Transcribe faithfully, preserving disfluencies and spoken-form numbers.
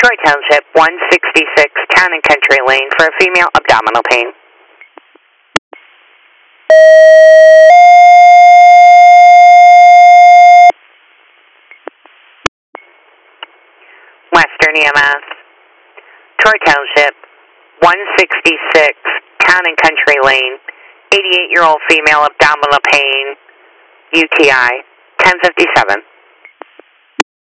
Troy Township, one sixty-six, Town and Country Lane for a female abdominal pain. Western E M S, Troy Township, one sixty-six, Town and Country Lane, eighty-eight-year-old female abdominal pain, U T I, ten fifty-seven.